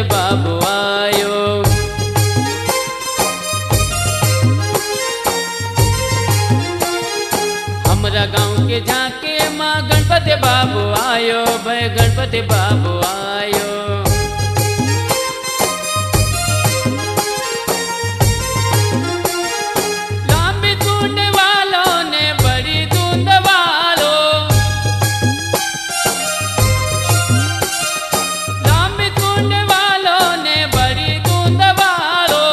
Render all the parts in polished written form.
बाबू आयो। हमरा गाँव के झांके माँ गणपति बाबू आयो, भाई गणपति बाबू आयो। लांबी सूंड वालों ने बड़ी धुंध वालो, लांबी सूंड वालों ने बड़ी धुंध वालो।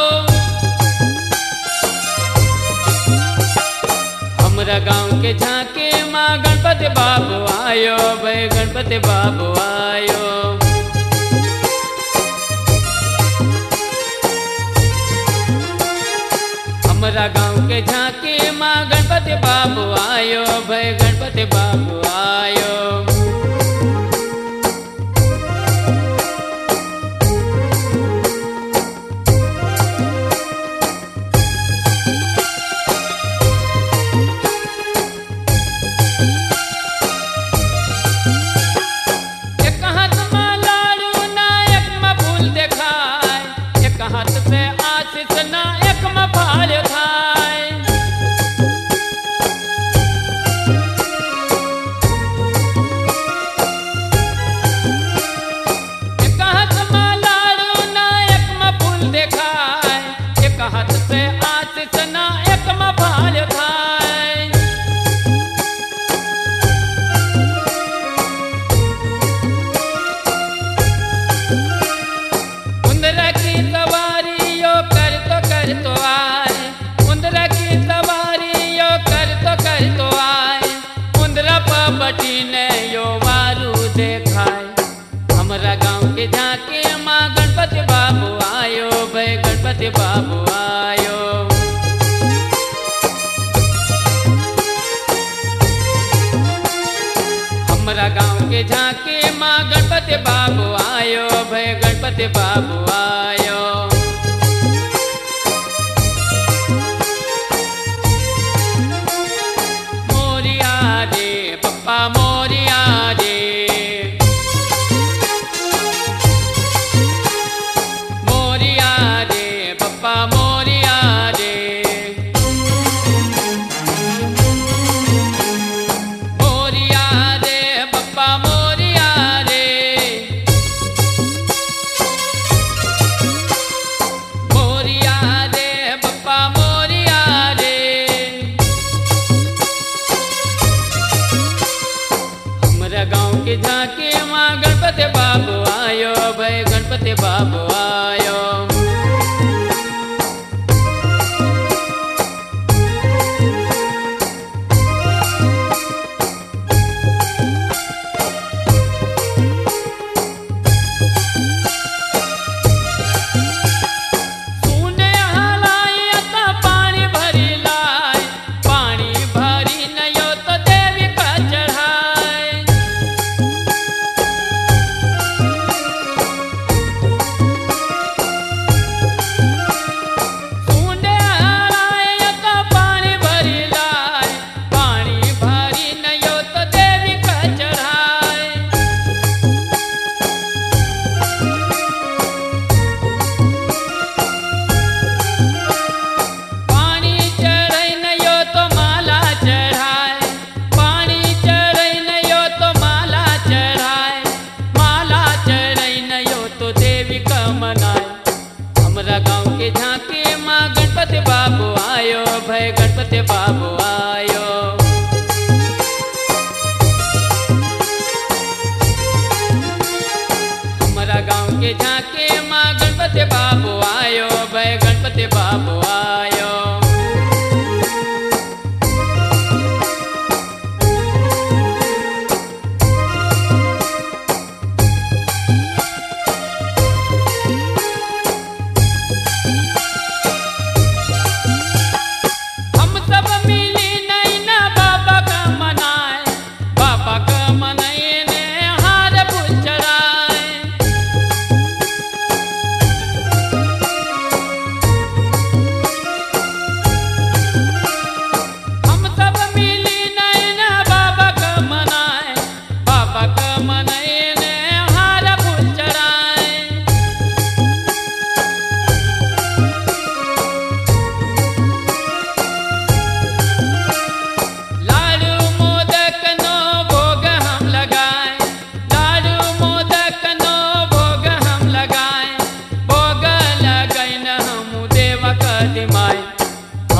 हमरा गाँव के झांके माँ गणपति बाबू आयो, भाई गणपति बाबू आयो। हमरा गाँव के झांके माँ गणपति बाबू आयो, भाई गणपति बाबू आयो। एक हाथ में लाडू ना एक में फूल देखाय, एक हाथ पे आशीष ना एक में फाल खाय। एक हाथ में लाडू ना एक में फूल देखाय, एक हाथ पे आशीष ना एक में फाल खाय। उंदरा की सवारी यो कर तो आए, उंदरा की सवारी यो कर तो आए। उंदरा पबटी ने यो वारू देखाय। हमरा गाँव के झांके माँ गणपति बाबू आयो, भाई गणपति बाबू आयो। हमरा गाँव के झांके माँ गणपति बाबू आयो, भाई गणपति बाबू आयो। मोरिया रे पप्पा मोरिया रे, मोरिया रे पप्पा मोरिया रे। मोरिया रे पप्पा मोरिया रे, मोरिया रे पप्पा मोरिया रे। हमरा गाँव के झांके माँ गणपति बाबू आयो, भाई गणपति बाबू आयो। सूंडे हलाई अता पानी भरी लाय, पानी भरी नयो तो देवी का चढ़ाए। सूंडे हलाई अता पानी भरी लाय, पानी भरी नयो तो देवी का चढ़ाए। पानी चढ़ई नयो तो माला चढ़ाए, पानी चढ़ई नयो तो माला चढ़ाए। माला चढ़ई नयो तो देवी का मनाए। हमरा गाँव के झांके माँ गणपति बाबू आयो, भाई गणपति बाबू आयो। हमरा गाँव के झांके माँ गणपति बाबू आयो, भाई गणपति बाबू आयो। हम सब मिली नहीं ना बाबा का मनाए, बाबा का मनाए ने हार फूल चढ़ाए।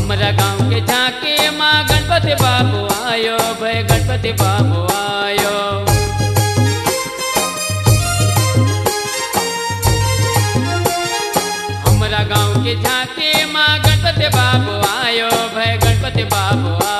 हमरा गाँव के झांकी माँ गणपति बाबू आयो भाई गणपति बाबू आयो। हमरा गाँव के झांकी माँ गणपति बाबू आयो भाई गणपति बाबू आयो।